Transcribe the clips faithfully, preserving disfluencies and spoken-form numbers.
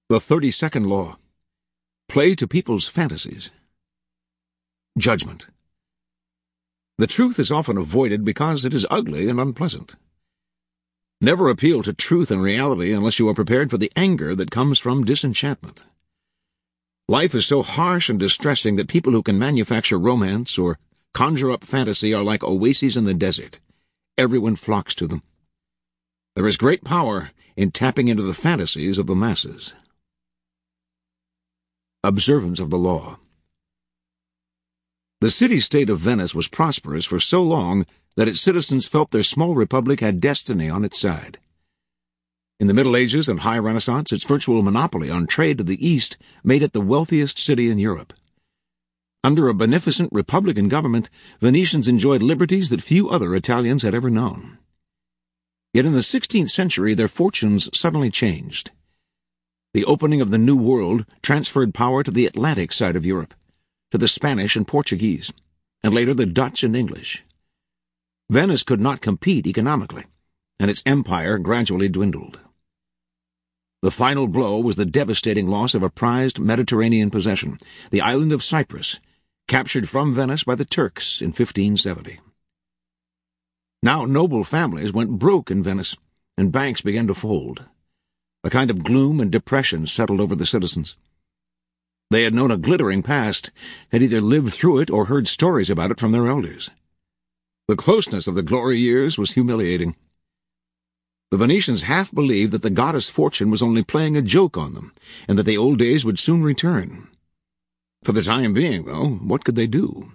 The thirty-second law. Play to people's fantasies. Judgment. The truth is often avoided because it is ugly and unpleasant. Never appeal to truth and reality unless you are prepared for the anger that comes from disenchantment. Life is so harsh and distressing that people who can manufacture romance or conjure up fantasy are like oases in the desert. Everyone flocks to them. There is great power in tapping into the fantasies of the masses. Observance of the law. The city-state of Venice was prosperous for so long that its citizens felt their small republic had destiny on its side. In the Middle Ages and High Renaissance, its virtual monopoly on trade to the East made it the wealthiest city in Europe. Under a beneficent republican government, Venetians enjoyed liberties that few other Italians had ever known. Yet in the sixteenth century their fortunes suddenly changed. The opening of the New World transferred power to the Atlantic side of Europe, to the Spanish and Portuguese, and later the Dutch and English. Venice could not compete economically, and its empire gradually dwindled. The final blow was the devastating loss of a prized Mediterranean possession, the island of Cyprus, captured from Venice by the Turks in fifteen seventy. Now noble families went broke in Venice, and banks began to fold. A kind of gloom and depression settled over the citizens. They had known a glittering past, had either lived through it or heard stories about it from their elders. The closeness of the glory years was humiliating. The Venetians half believed that the goddess Fortune was only playing a joke on them, and that the old days would soon return. For the time being, though, what could they do?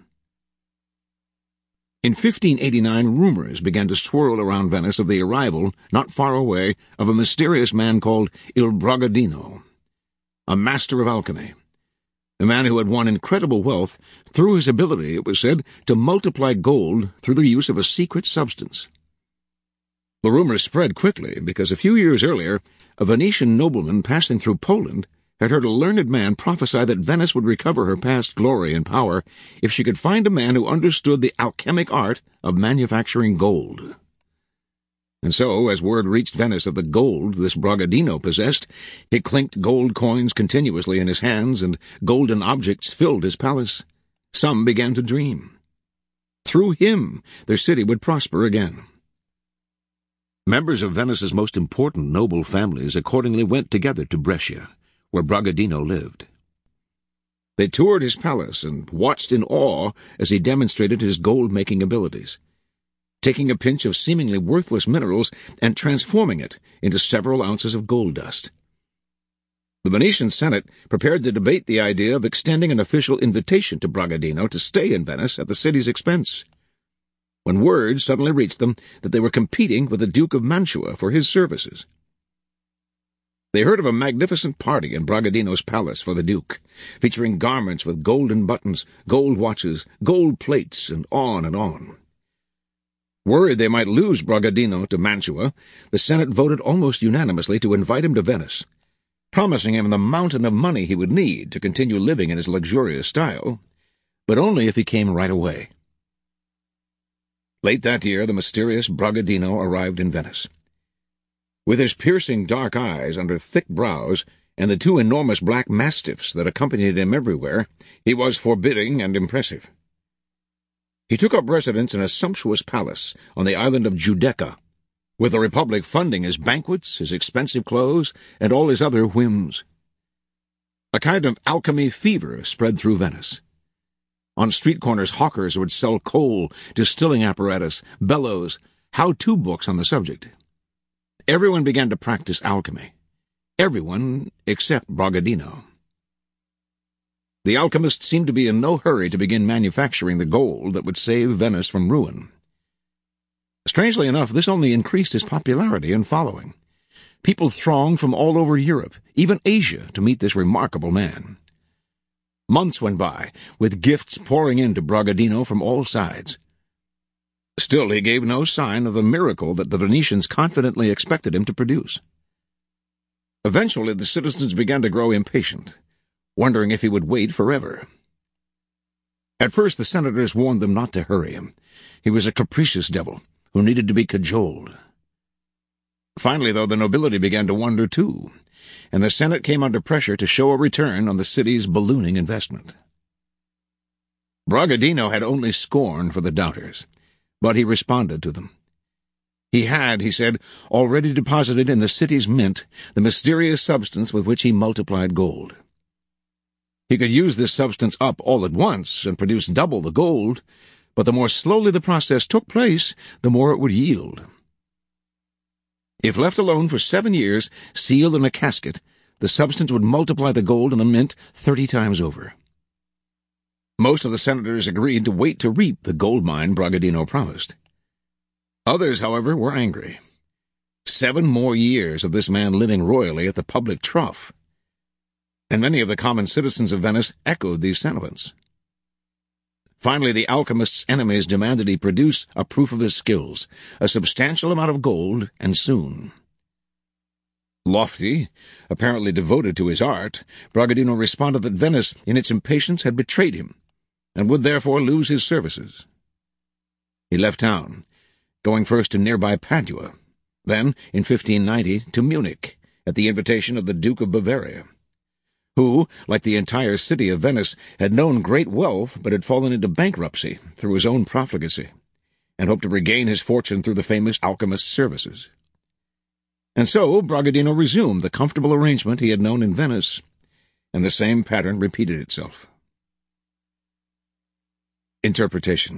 In fifteen eighty-nine, rumors began to swirl around Venice of the arrival, not far away, of a mysterious man called Il Bragadino, a master of alchemy, a man who had won incredible wealth through his ability, it was said, to multiply gold through the use of a secret substance. The rumors spread quickly because a few years earlier, a Venetian nobleman passing through Poland had heard a learned man prophesy that Venice would recover her past glory and power if she could find a man who understood the alchemic art of manufacturing gold. And so, as word reached Venice of the gold this Bragadino possessed, he clinked gold coins continuously in his hands, and golden objects filled his palace. Some began to dream. Through him, their city would prosper again. Members of Venice's most important noble families accordingly went together to Brescia, where Bragadino lived. They toured his palace and watched in awe as he demonstrated his gold-making abilities, taking a pinch of seemingly worthless minerals and transforming it into several ounces of gold dust. The Venetian Senate prepared to debate the idea of extending an official invitation to Bragadino to stay in Venice at the city's expense, when word suddenly reached them that they were competing with the Duke of Mantua for his services. They heard of a magnificent party in Bragadino's palace for the Duke, featuring garments with golden buttons, gold watches, gold plates, and on and on. Worried they might lose Bragadino to Mantua, the Senate voted almost unanimously to invite him to Venice, promising him the mountain of money he would need to continue living in his luxurious style, but only if he came right away. Late that year, the mysterious Bragadino arrived in Venice. With his piercing dark eyes under thick brows and the two enormous black mastiffs that accompanied him everywhere, he was forbidding and impressive. He took up residence in a sumptuous palace on the island of Giudecca, with the Republic funding his banquets, his expensive clothes, and all his other whims. A kind of alchemy fever spread through Venice. On street corners, hawkers would sell coal, distilling apparatus, bellows, how-to books on the subject. Everyone began to practice alchemy. Everyone except Bragadino. The alchemist seemed to be in no hurry to begin manufacturing the gold that would save Venice from ruin. Strangely enough, this only increased his popularity and following. People thronged from all over Europe, even Asia, to meet this remarkable man. Months went by, with gifts pouring in to Bragadino from all sides. Still, he gave no sign of the miracle that the Venetians confidently expected him to produce. Eventually, the citizens began to grow impatient, wondering if he would wait forever. At first, the senators warned them not to hurry him. He was a capricious devil who needed to be cajoled. Finally, though, the nobility began to wonder, too. and the Senate came under pressure to show a return on the city's ballooning investment. Bragadino had only scorn for the doubters, but he responded to them. He had, he said, already deposited in the city's mint the mysterious substance with which he multiplied gold. He could use this substance up all at once and produce double the gold, but the more slowly the process took place, the more it would yield. If left alone for seven years, sealed in a casket, the substance would multiply the gold in the mint thirty times over. Most of the senators agreed to wait to reap the gold mine Bragadino promised. Others, however, were angry. Seven more years of this man living royally at the public trough. And many of the common citizens of Venice echoed these sentiments. Finally, the alchemist's enemies demanded he produce a proof of his skills, a substantial amount of gold, and soon. Lofty, apparently devoted to his art, Bragadino responded that Venice, in its impatience, had betrayed him, and would therefore lose his services. He left town, going first to nearby Padua, then, in fifteen ninety, to Munich, at the invitation of the Duke of Bavaria, who, like the entire city of Venice, had known great wealth but had fallen into bankruptcy through his own profligacy, and hoped to regain his fortune through the famous alchemist's services. And so Bragadino resumed the comfortable arrangement he had known in Venice, and the same pattern repeated itself. Interpretation.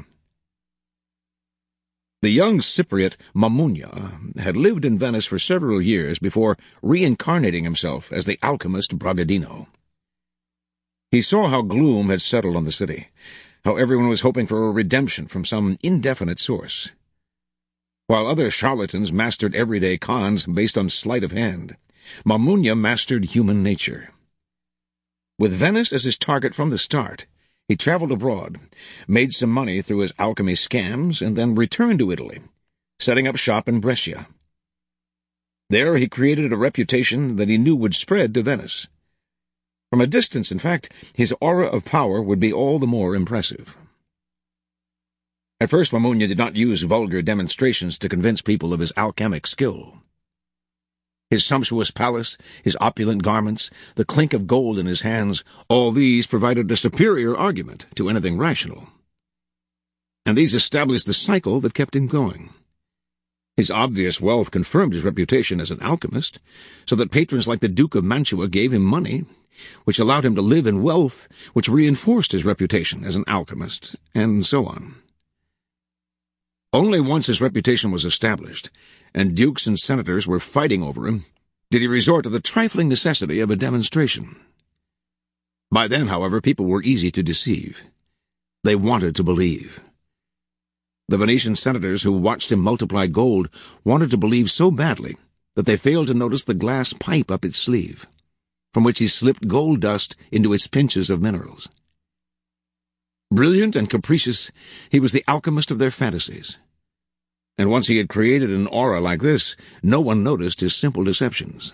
The young Cypriot Mamunia had lived in Venice for several years before reincarnating himself as the alchemist Bragadino. He saw how gloom had settled on the city, how everyone was hoping for a redemption from some indefinite source. While other charlatans mastered everyday cons based on sleight of hand, Mamunia mastered human nature. With Venice as his target from the start, he traveled abroad, made some money through his alchemy scams, and then returned to Italy, setting up shop in Brescia. There he created a reputation that he knew would spread to Venice. From a distance, in fact, his aura of power would be all the more impressive. At first, Mamunia did not use vulgar demonstrations to convince people of his alchemic skill. His sumptuous palace, his opulent garments, the clink of gold in his hands, all these provided a superior argument to anything rational. And these established the cycle that kept him going. His obvious wealth confirmed his reputation as an alchemist, so that patrons like the Duke of Mantua gave him money, which allowed him to live in wealth, which reinforced his reputation as an alchemist, and so on. Only once his reputation was established, and dukes and senators were fighting over him, did he resort to the trifling necessity of a demonstration. By then, however, people were easy to deceive. They wanted to believe. The Venetian senators who watched him multiply gold wanted to believe so badly that they failed to notice the glass pipe up its sleeve, from which he slipped gold dust into its pinches of minerals. Brilliant and capricious, he was the alchemist of their fantasies. And once he had created an aura like this, no one noticed his simple deceptions.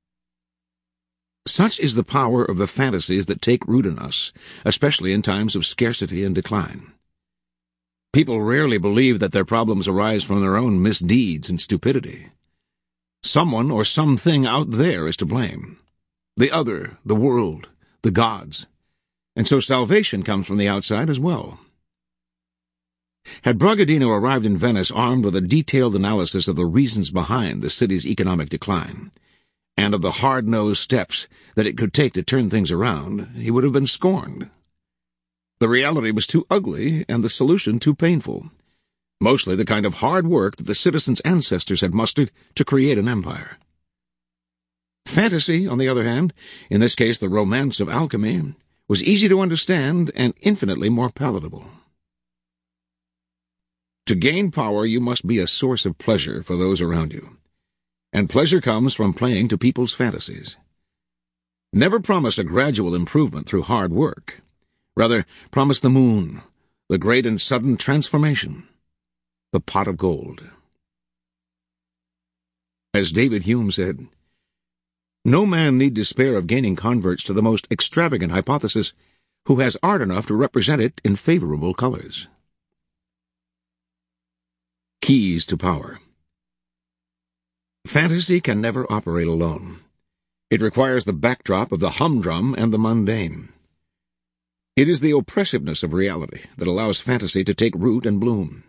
Such is the power of the fantasies that take root in us, especially in times of scarcity and decline. People rarely believe that their problems arise from their own misdeeds and stupidity. Someone or something out there is to blame. The other, the world, the gods. And so salvation comes from the outside as well. Had Bragadino arrived in Venice armed with a detailed analysis of the reasons behind the city's economic decline, and of the hard-nosed steps that it could take to turn things around, he would have been scorned. The reality was too ugly, and the solution too painful, mostly the kind of hard work that the citizens' ancestors had mustered to create an empire. Fantasy, on the other hand, in this case the romance of alchemy, was easy to understand and infinitely more palatable. To gain power, you must be a source of pleasure for those around you, and pleasure comes from playing to people's fantasies. Never promise a gradual improvement through hard work. Rather, promise the moon, the great and sudden transformation, the pot of gold. As David Hume said, "No man need despair of gaining converts to the most extravagant hypothesis who has art enough to represent it in favorable colors." Keys to power. Fantasy can never operate alone. It requires the backdrop of the humdrum and the mundane. It is the oppressiveness of reality that allows fantasy to take root and bloom.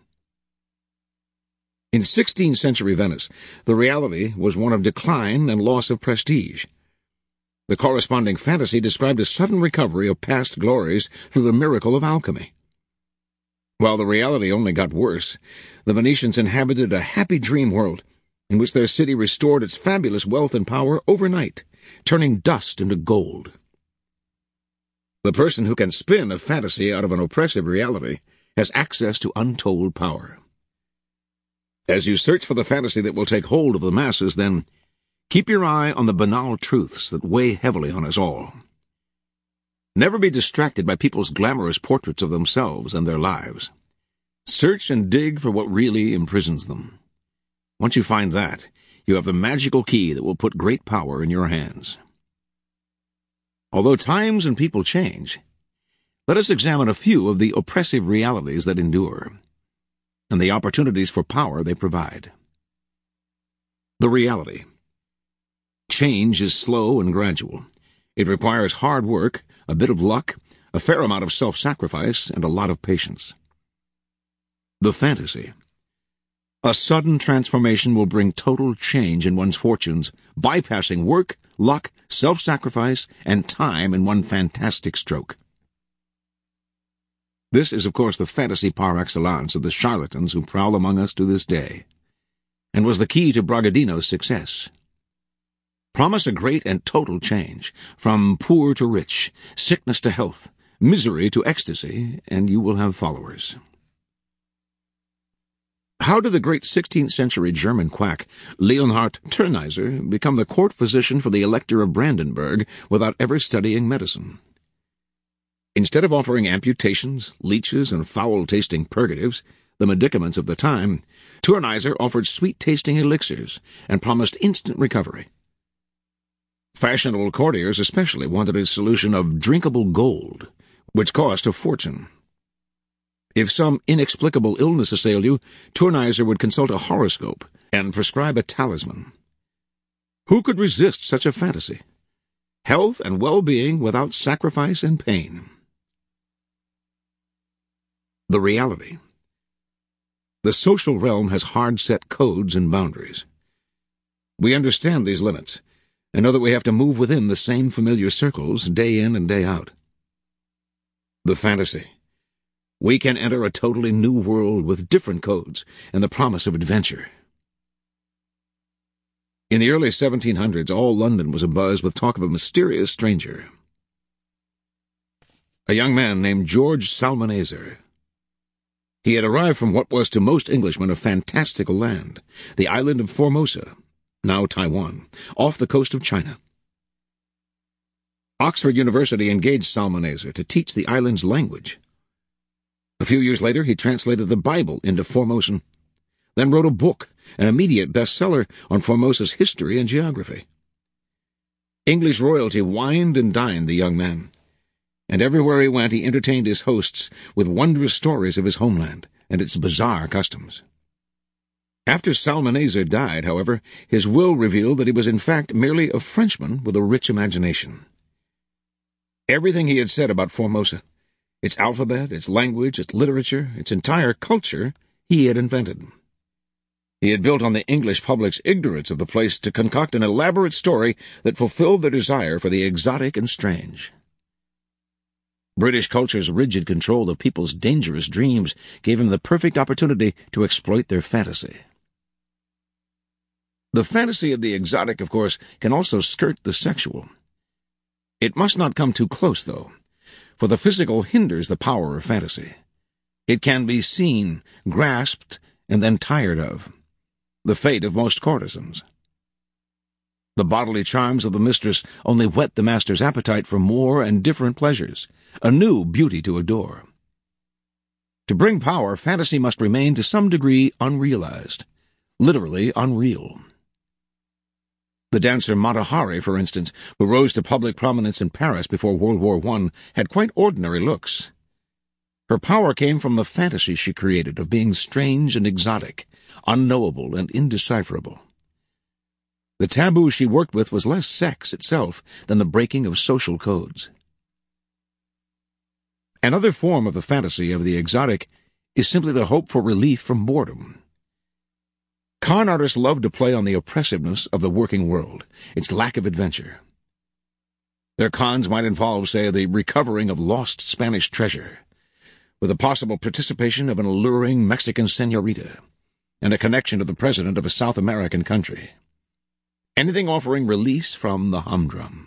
In sixteenth century Venice, the reality was one of decline and loss of prestige. The corresponding fantasy described a sudden recovery of past glories through the miracle of alchemy. While the reality only got worse, the Venetians inhabited a happy dream world in which their city restored its fabulous wealth and power overnight, turning dust into gold. The person who can spin a fantasy out of an oppressive reality has access to untold power. As you search for the fantasy that will take hold of the masses, then, keep your eye on the banal truths that weigh heavily on us all. Never be distracted by people's glamorous portraits of themselves and their lives. Search and dig for what really imprisons them. Once you find that, you have the magical key that will put great power in your hands. Although times and people change, let us examine a few of the oppressive realities that endure, and the opportunities for power they provide. The reality. Change is slow and gradual. It requires hard work, a bit of luck, a fair amount of self-sacrifice, and a lot of patience. The fantasy. A sudden transformation will bring total change in one's fortunes, bypassing work, luck, self-sacrifice, and time in one fantastic stroke. This is, of course, the fantasy par excellence of the charlatans who prowl among us to this day, and was the key to Bragadino's success. Promise a great and total change, from poor to rich, sickness to health, misery to ecstasy, and you will have followers. How did the great sixteenth century German quack Leonhard Tyrneiser become the court physician for the Elector of Brandenburg without ever studying medicine? Instead of offering amputations, leeches, and foul-tasting purgatives, the medicaments of the time, Tyrneiser offered sweet-tasting elixirs and promised instant recovery. Fashionable courtiers especially wanted a solution of drinkable gold, which cost a fortune. If some inexplicable illness assailed you, Tyrneiser would consult a horoscope and prescribe a talisman. Who could resist such a fantasy? Health and well-being without sacrifice and pain. The reality. The social realm has hard-set codes and boundaries. We understand these limits, and know that we have to move within the same familiar circles day in and day out. The fantasy. We can enter a totally new world with different codes and the promise of adventure. In the early seventeen hundreds, all London was abuzz with talk of a mysterious stranger. A young man named George Salmaneser. He had arrived from what was to most Englishmen a fantastical land, the island of Formosa, now Taiwan, off the coast of China. Oxford University engaged Salmaneser to teach the island's language. A few years later, he translated the Bible into Formosan, then wrote a book, an immediate bestseller on Formosa's history and geography. English royalty wined and dined the young man, and everywhere he went he entertained his hosts with wondrous stories of his homeland and its bizarre customs. After Salmaneser died, however, his will revealed that he was in fact merely a Frenchman with a rich imagination. Everything he had said about Formosa, its alphabet, its language, its literature, its entire culture, he had invented. He had built on the English public's ignorance of the place to concoct an elaborate story that fulfilled their desire for the exotic and strange. British culture's rigid control of people's dangerous dreams gave him the perfect opportunity to exploit their fantasy. The fantasy of the exotic, of course, can also skirt the sexual. It must not come too close, though, for the physical hinders the power of fantasy. It can be seen, grasped, and then tired of, the fate of most courtesans. The bodily charms of the mistress only whet the master's appetite for more and different pleasures, a new beauty to adore. To bring power, fantasy must remain to some degree unrealized, literally unreal. The dancer Mata Hari, for instance, who rose to public prominence in Paris before World War One, had quite ordinary looks. Her power came from the fantasy she created of being strange and exotic, unknowable and indecipherable. The taboo she worked with was less sex itself than the breaking of social codes. Another form of the fantasy of the exotic is simply the hope for relief from boredom. Con artists love to play on the oppressiveness of the working world, its lack of adventure. Their cons might involve, say, the recovering of lost Spanish treasure, with the possible participation of an alluring Mexican senorita, and a connection to the president of a South American country. Anything offering release from the humdrum.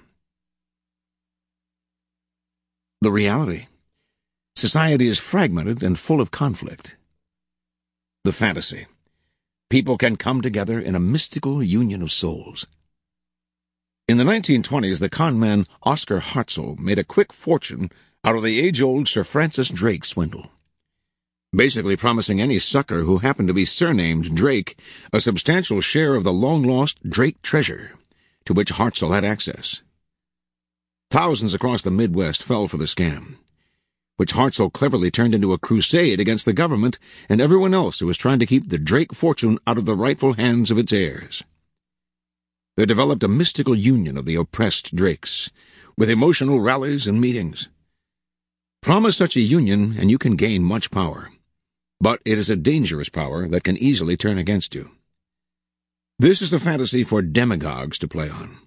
The reality. Society is fragmented and full of conflict. The fantasy. People can come together in a mystical union of souls. In the nineteen twenties, the con man Oscar Hartzell made a quick fortune out of the age-old Sir Francis Drake swindle, basically promising any sucker who happened to be surnamed Drake a substantial share of the long-lost Drake treasure, to which Hartzell had access. Thousands across the Midwest fell for the scam, which Hartzell cleverly turned into a crusade against the government and everyone else who was trying to keep the Drake fortune out of the rightful hands of its heirs. There developed a mystical union of the oppressed Drakes, with emotional rallies and meetings. Promise such a union, and you can gain much power. But it is a dangerous power that can easily turn against you. This is a fantasy for demagogues to play on.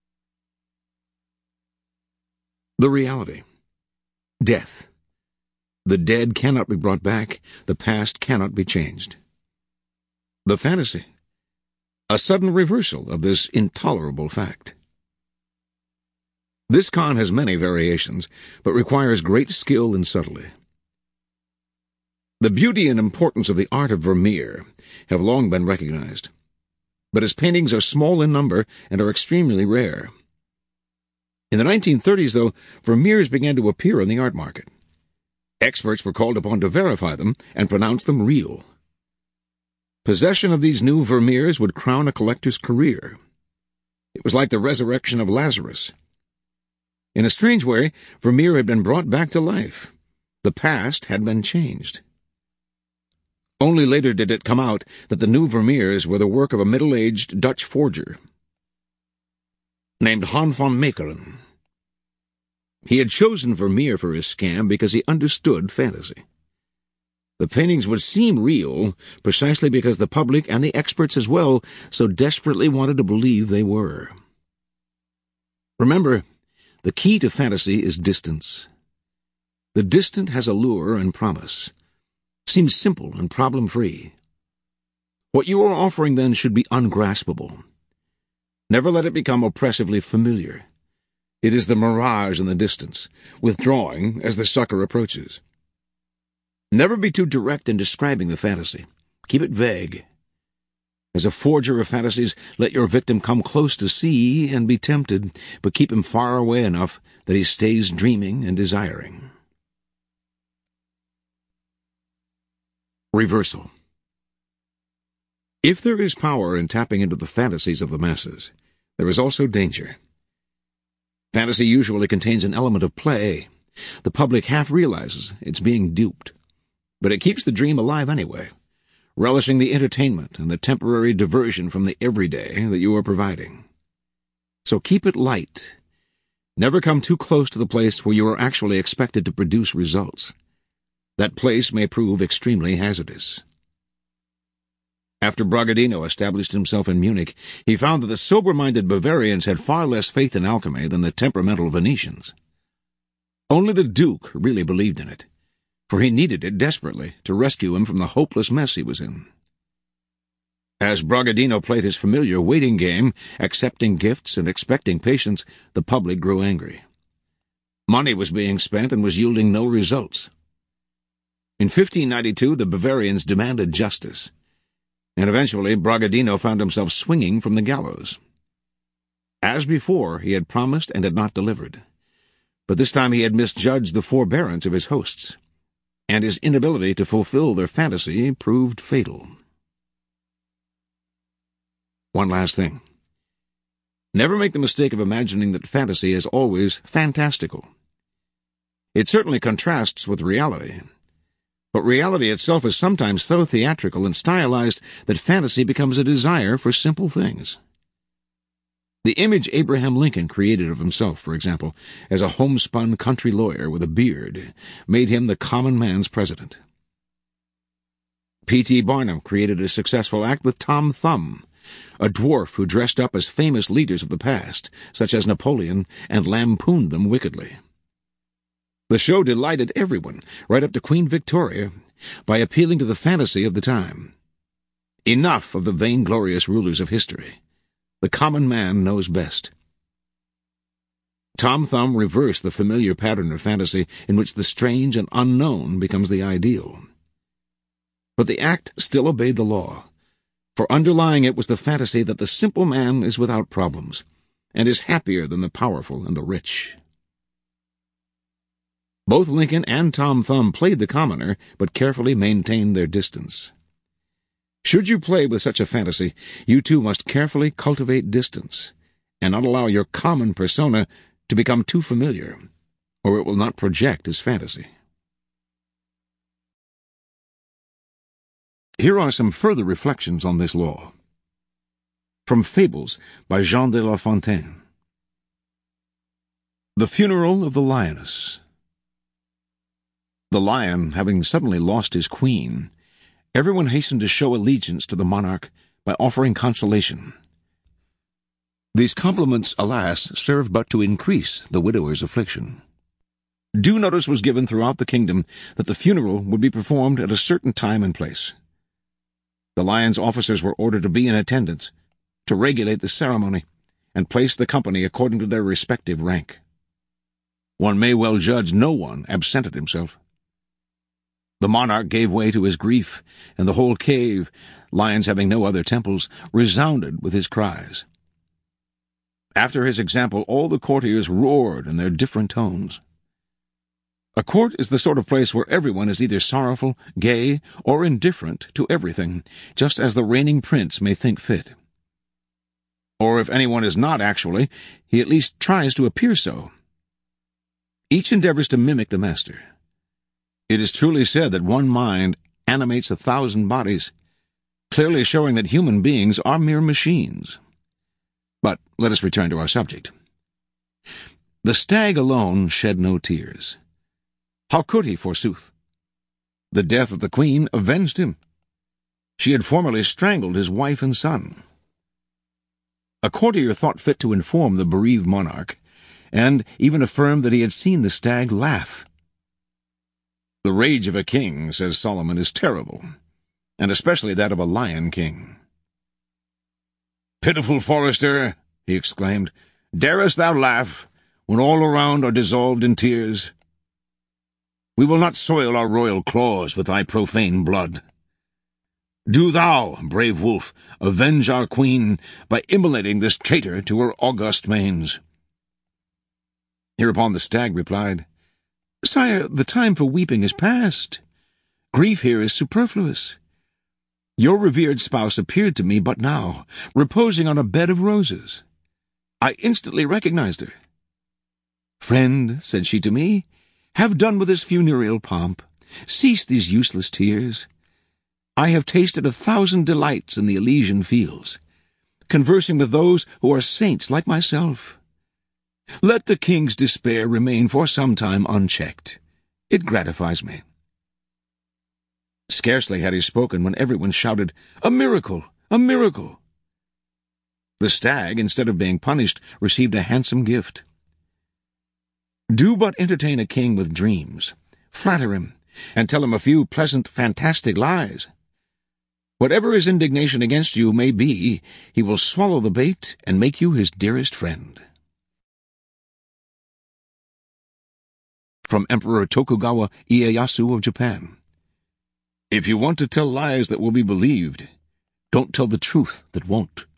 The reality. Death. The dead cannot be brought back. The past cannot be changed. The fantasy. A sudden reversal of this intolerable fact. This con has many variations, but requires great skill and subtlety. The beauty and importance of the art of Vermeer have long been recognized, but his paintings are small in number and are extremely rare. In the nineteen thirties, though, Vermeers began to appear on the art market. Experts were called upon to verify them and pronounce them real. Possession of these new Vermeers would crown a collector's career. It was like the resurrection of Lazarus. In a strange way, Vermeer had been brought back to life. The past had been changed. Only later did it come out that the new Vermeers were the work of a middle-aged Dutch forger named Han van Meekeren. He had chosen Vermeer for his scam because he understood fantasy. The paintings would seem real precisely because the public and the experts as well so desperately wanted to believe they were. Remember, the key to fantasy is distance. The distant has allure and promise, seems simple and problem-free. What you are offering then should be ungraspable. Never let it become oppressively familiar. It is the mirage in the distance, withdrawing as the sucker approaches. Never be too direct in describing the fantasy. Keep it vague. As a forger of fantasies, let your victim come close to see and be tempted, but keep him far away enough that he stays dreaming and desiring. Reversal. If there is power in tapping into the fantasies of the masses, there is also danger. Fantasy usually contains an element of play. The public half realizes it's being duped, but it keeps the dream alive anyway, relishing the entertainment and the temporary diversion from the everyday that you are providing. So keep it light. Never come too close to the place where you are actually expected to produce results. That place may prove extremely hazardous. After Bragadino established himself in Munich, he found that the sober-minded Bavarians had far less faith in alchemy than the temperamental Venetians. Only the Duke really believed in it, for he needed it desperately to rescue him from the hopeless mess he was in. As Bragadino played his familiar waiting game, accepting gifts and expecting patience, the public grew angry. Money was being spent and was yielding no results. In fifteen ninety-two, the Bavarians demanded justice, and eventually Bragadino found himself swinging from the gallows. As before, he had promised and had not delivered, but this time he had misjudged the forbearance of his hosts, and his inability to fulfill their fantasy proved fatal. One last thing. Never make the mistake of imagining that fantasy is always fantastical. It certainly contrasts with reality, but reality itself is sometimes so theatrical and stylized that fantasy becomes a desire for simple things. The image Abraham Lincoln created of himself, for example, as a homespun country lawyer with a beard, made him the common man's president. P T Barnum created a successful act with Tom Thumb, a dwarf who dressed up as famous leaders of the past, such as Napoleon, and lampooned them wickedly. The show delighted everyone, right up to Queen Victoria, by appealing to the fantasy of the time. Enough of the vainglorious rulers of history. The common man knows best. Tom Thumb reversed the familiar pattern of fantasy in which the strange and unknown becomes the ideal. But the act still obeyed the law, for underlying it was the fantasy that the simple man is without problems, and is happier than the powerful and the rich. Both Lincoln and Tom Thumb played the commoner, but carefully maintained their distance. Should you play with such a fantasy, you too must carefully cultivate distance, and not allow your common persona to become too familiar, or it will not project as fantasy. Here are some further reflections on this law. From Fables by Jean de La Fontaine. The Funeral of the Lioness. The lion, having suddenly lost his queen, everyone hastened to show allegiance to the monarch by offering consolation. These compliments, alas, served but to increase the widower's affliction. Due notice was given throughout the kingdom that the funeral would be performed at a certain time and place. The lion's officers were ordered to be in attendance, to regulate the ceremony, and place the company according to their respective rank. One may well judge no one absented himself. The monarch gave way to his grief, and the whole cave, lions having no other temples, resounded with his cries. After his example, all the courtiers roared in their different tones. A court is the sort of place where everyone is either sorrowful, gay, or indifferent to everything, just as the reigning prince may think fit. Or if anyone is not actually, he at least tries to appear so. Each endeavors to mimic the master. It is truly said that one mind animates a thousand bodies, clearly showing that human beings are mere machines. But let us return to our subject. The stag alone shed no tears. How could he, forsooth? The death of the queen avenged him. She had formerly strangled his wife and son. A courtier thought fit to inform the bereaved monarch, and even affirmed that he had seen the stag laugh. The rage of a king, says Solomon, is terrible, and especially that of a lion king. "Pitiful forester," he exclaimed, "darest thou laugh, when all around are dissolved in tears? We will not soil our royal claws with thy profane blood. Do thou, brave wolf, avenge our queen by immolating this traitor to her august manes." Hereupon the stag replied, "Sire, the time for weeping is past. Grief here is superfluous. Your revered spouse appeared to me but now, reposing on a bed of roses. I instantly recognized her. 'Friend,' said she to me, 'have done with this funereal pomp. Cease these useless tears. I have tasted a thousand delights in the Elysian fields, conversing with those who are saints like myself. Let the king's despair remain for some time unchecked. It gratifies me.' Scarcely had he spoken when everyone shouted, 'A miracle! A miracle!' The stag, instead of being punished, received a handsome gift. Do but entertain a king with dreams, flatter him, and tell him a few pleasant, fantastic lies. Whatever his indignation against you may be, he will swallow the bait and make you his dearest friend." From Emperor Tokugawa Ieyasu of Japan. If you want to tell lies that will be believed, don't tell the truth that won't.